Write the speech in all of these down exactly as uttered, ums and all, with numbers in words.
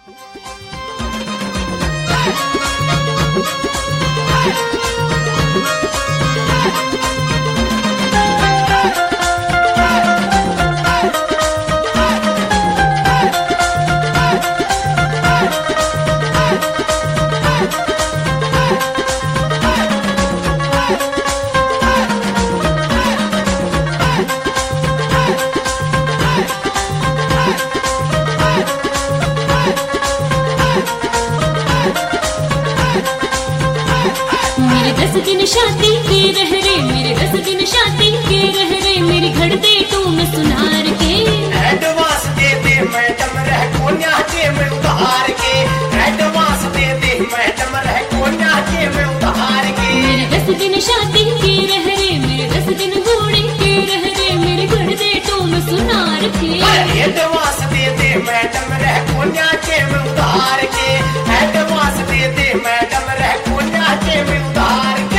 दस दिन शादी के रह रे मेरे दस दिन शादी के रह रे मेरी घर दे तू मैं सुनार के एडवांस दे दे मैडम रह कोन्या के मैं उधार के एडवांस दे दे मैडम रह कोन्या के मैं उधार के मेरे दस दिन शादी के रह रे मेरे दस दिन घोड़े के रह रे मेरे घर दे तू मैं सुनार के एडवांस दे दे मैडम रह कोन्या के मैं उधार के एडवांस दे दे मैडम रह कोन्या के मैं उधार के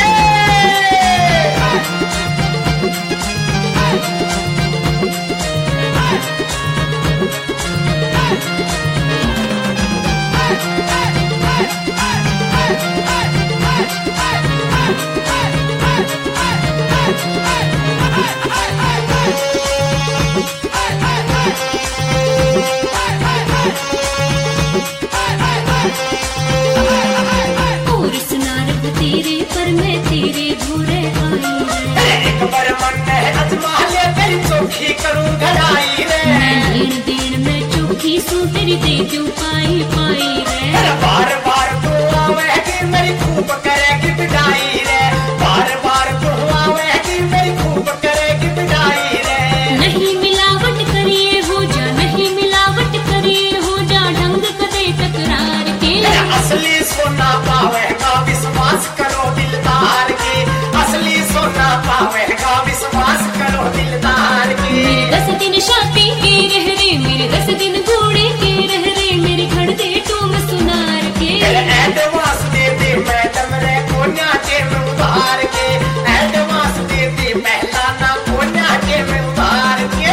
और सुनार तेरे पर मैं तेरे घोड़े आई एक बार मन है अजमा ले तेरी चौकी करूं घड़ाई रे मैं लेन देन में चौकी सू तेरी दे दूं पाई पाई रे बार बार तू आवेगी मेरी खूब करेगी पिटाई रे बार बार तू आवेगी मेरी खूब करेगी पिटाई रे नहीं मिलावट करिए हो जा नहीं मिलावट करिए हो जा ढंग कदे तकरार के असली सोना पावेगा विश्वास करो दिलदार के असली सोना पावेगा विश्वास करो दिलदार के मेरे दस दिन शादी के रह रे मेरे दस दिन घोड़े के रह रे मेरे घर दे तू मैं सुनार के एडवांस दे दे मैडम रे कोन्या के मैं उधार के एडवांस दे दे पहला ना कोन्या के मैं उधार के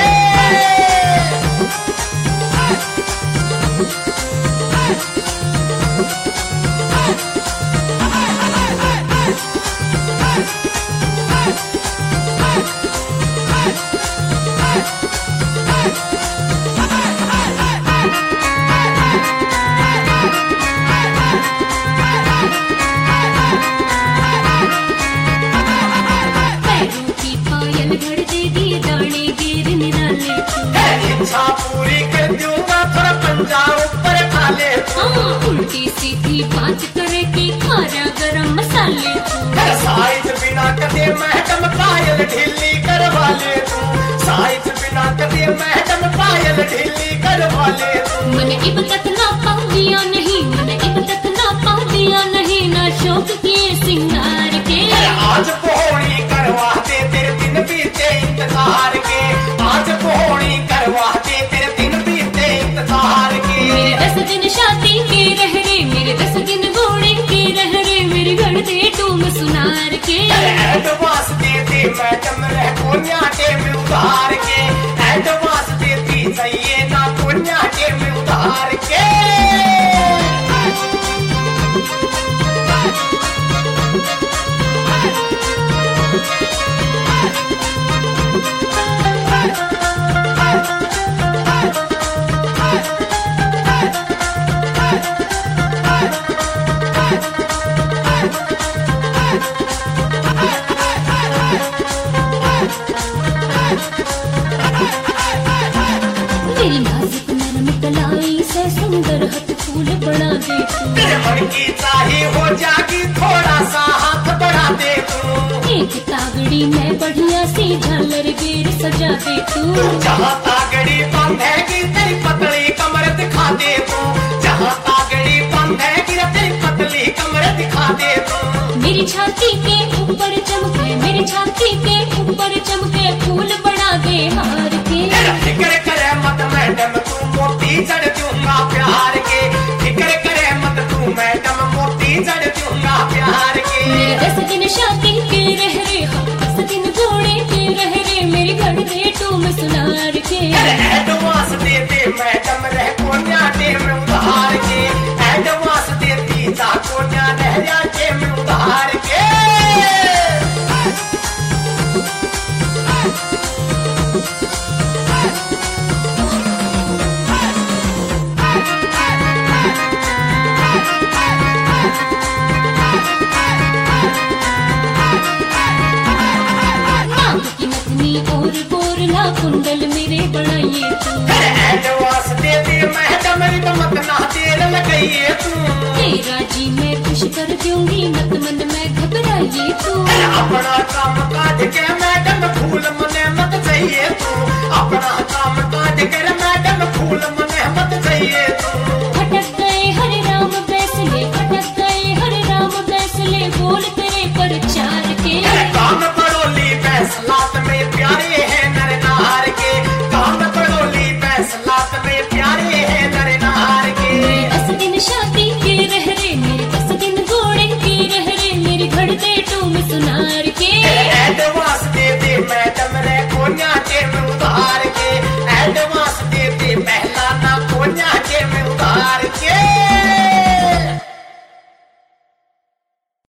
पैरों की पायल घड़ दे दिए दाने गिर निराले इच्छा पूरी कर दूंगा थोड़ा पंजा ऊपर खा ले हाँ उल्टी सीधी बात करे कि खारा गरम मसाले साइज बिना कदे मैडम पायल ढीली करवा ले तू साइज बिना कदे मैडम पायल ढीली करवा ले तू मैंने इब तक ना पा दिया नहीं मैंने इब तक ना पा दिया नहीं ना शौक किए सिंगार के आज पोहड़ी करवा दे तेरे दिन बीते इंतजार के आज पोहड़ी करवा दे तेरे दिन बीते इंतजार के मेरे दस दिन शादी के रह रे मेरे दस दिन घोड़े के रह रे मेरे घर दे तू मैं सुनार के एडवांस दे दे मैडम रह कोन्या के मैं उधार के एडवांस दे दी चाहिए ना कोन्या के मैं उधार के मेरी नाजुक नरम कलाई से सुंदर हाथ फूल बढ़ा दे तू तेरे मन की चाही हो जागी थोड़ा सा हाथ बढ़ा दे तू एक तागड़ी में बढ़िया सी झालर गेर सजा दे तू जहाँ तागड़ी बांधेगी तेरी पतली कमर दिखा दे तू जहाँ तागड़ी बांधेगी तेरी पतली कमर दिखा दे तू मेरी छाती के ऊपर चमके मेरी छाती के ऊपर चमके फूल बढ़ा दे हार के फिक्र करे मत मैडम तू मोती चढ़ दूंगा प्यार के फिक्र करे मत तू मैडम मोती चढ़ दूंगा प्यार के मेरे दस दिन शादी के रह रे दस दिन घोड़े के रह रे मेरे घर दे तू मैं सुनार के एडवांस दे दे मैडम रह कोन्या के मैं उधार के जाइए तू। तेरा जी मैं खुश कर दूंगी, मत मन में घबराइए तू। अपना काम काज के